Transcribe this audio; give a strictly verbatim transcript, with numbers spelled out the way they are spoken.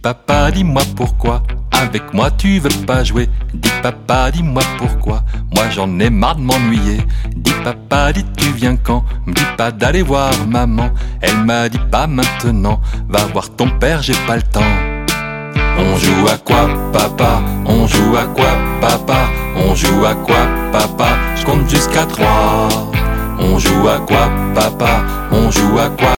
papa, dis-moi pourquoi avec moi tu veux pas jouer. Dis papa, dis-moi pourquoi, moi j'en ai marre de m'ennuyer. Dis papa, dis tu viens quand, me dis pas d'aller voir maman. Elle m'a dit pas maintenant, va voir ton père, j'ai pas le temps. On joue à quoi papa, on joue à quoi papa, on joue à quoi papa, je compte jusqu'à trois. On joue à quoi papa, on joue à quoi?